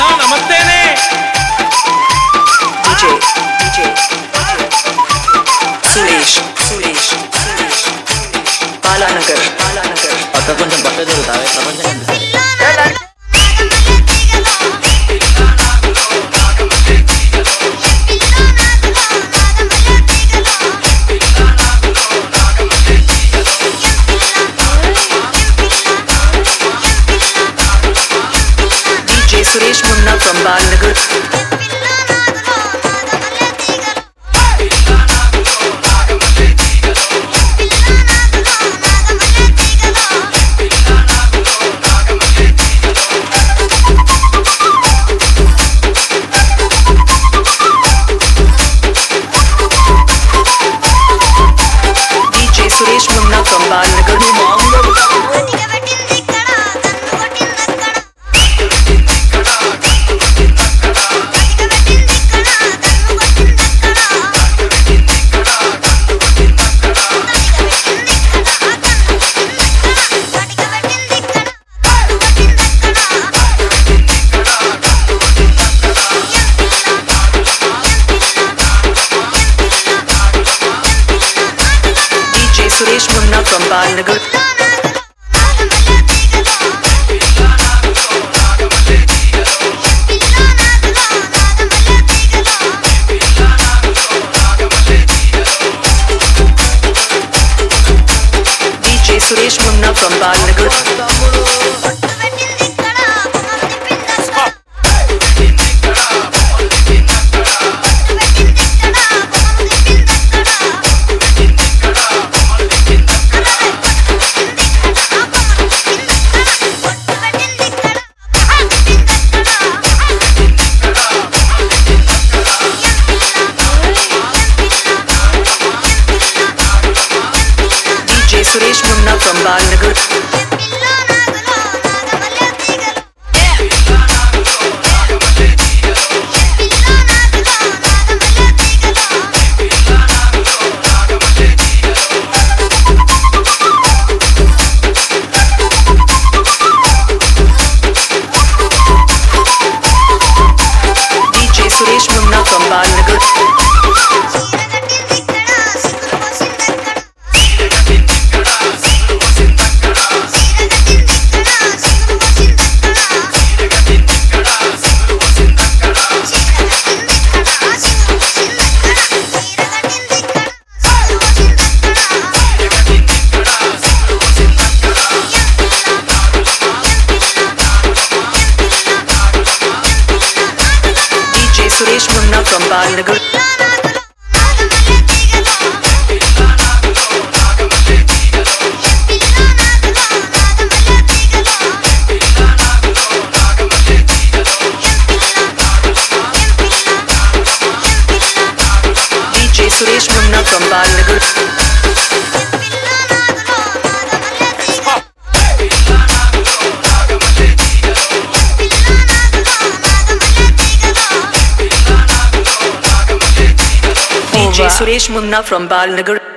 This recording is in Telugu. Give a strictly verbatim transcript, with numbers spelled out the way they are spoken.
అన్నా నమస్తేనే DJ DJ సురేష్ సురేష్ సురేష్ బాలానగర్ బాలానగర్ పక్క కొంచెం పక్క జరుగుతావే ప్రపంచం కనిపిస్తుంది. DJ Suresh Munna from Balnagar. DJ Suresh Munna from Balnagar. DJ Suresh Munna from Balnagar. DJ Suresh Munna from Balnagar. DJ Suresh Munna from Balnagar. DJ Suresh Munna from Balnagar. DJ Suresh Munna from Balnagar. DJ Suresh Munna from Balnagar. DJ Suresh Munna from Balnagar.